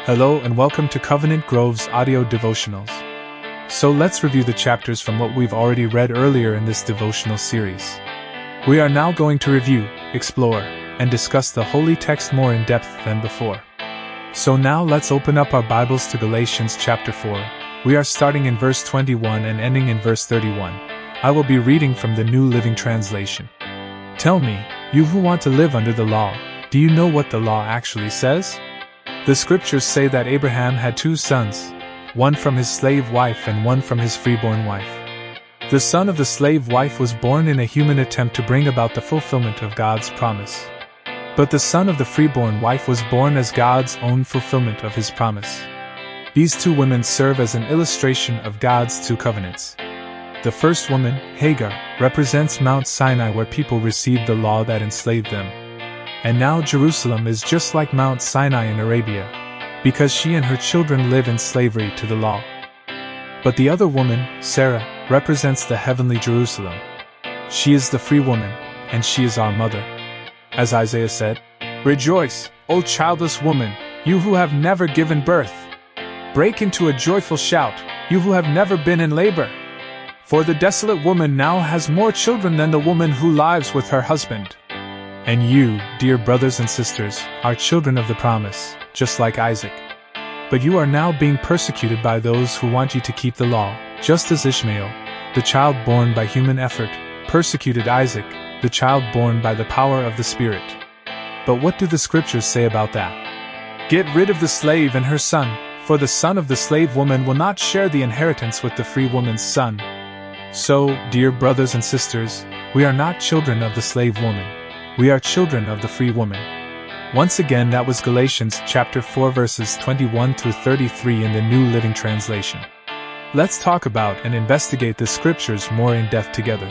Hello and welcome to Covenant Grove's audio devotionals. So let's review the chapters from what we've already read earlier in this devotional series. We are now going to review, explore, and discuss the holy text more in depth than before. So now let's open up our Bibles to Galatians chapter 4. We are starting in verse 21 and ending in verse 31. I will be reading from the New Living Translation. Tell me, you who want to live under the law, do you know what the law actually says? The scriptures say that Abraham had two sons, one from his slave wife and one from his freeborn wife. The son of the slave wife was born in a human attempt to bring about the fulfillment of God's promise. But the son of the freeborn wife was born as God's own fulfillment of his promise. These two women serve as an illustration of God's two covenants. The first woman, Hagar, represents Mount Sinai where people received the law that enslaved them. And now Jerusalem is just like Mount Sinai in Arabia, because she and her children live in slavery to the law. But the other woman, Sarah, represents the heavenly Jerusalem. She is the free woman, and she is our mother. As Isaiah said, "Rejoice, O childless woman, you who have never given birth. Break into a joyful shout, you who have never been in labor. For the desolate woman now has more children than the woman who lives with her husband." And you, dear brothers and sisters, are children of the promise, just like Isaac. But you are now being persecuted by those who want you to keep the law, just as Ishmael, the child born by human effort, persecuted Isaac, the child born by the power of the Spirit. But what do the scriptures say about that? Get rid of the slave and her son, for the son of the slave woman will not share the inheritance with the free woman's son. So, dear brothers and sisters, we are not children of the slave woman. We are children of the free woman. Once again, that was Galatians chapter 4 verses 21 through 33 in the New Living Translation. Let's talk about and investigate the scriptures more in depth together.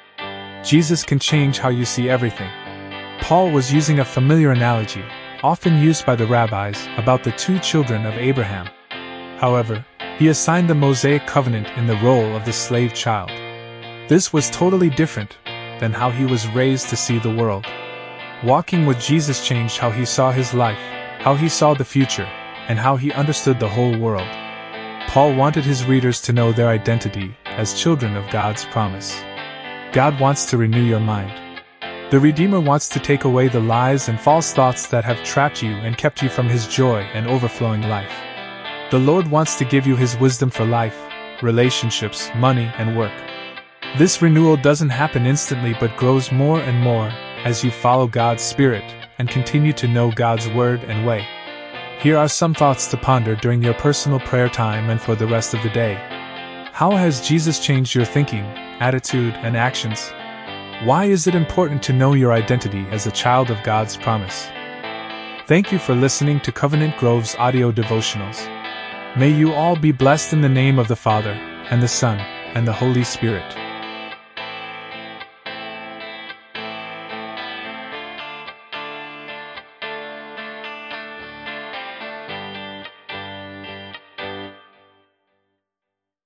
Jesus can change how you see everything. Paul was using a familiar analogy, often used by the rabbis, about the two children of Abraham. However, he assigned the Mosaic covenant in the role of the slave child. This was totally different than how he was raised to see the world. Walking with Jesus changed how he saw his life, how he saw the future, and how he understood the whole world. Paul wanted his readers to know their identity as children of God's promise. God wants to renew your mind. The Redeemer wants to take away the lies and false thoughts that have trapped you and kept you from his joy and overflowing life. The Lord wants to give you his wisdom for life, relationships, money, and work. This renewal doesn't happen instantly but grows more and more as you follow God's Spirit and continue to know God's Word and way. Here are some thoughts to ponder during your personal prayer time and for the rest of the day. How has Jesus changed your thinking, attitude, and actions? Why is it important to know your identity as a child of God's promise? Thank you for listening to Covenant Grove's audio devotionals. May you all be blessed in the name of the Father, and the Son, and the Holy Spirit.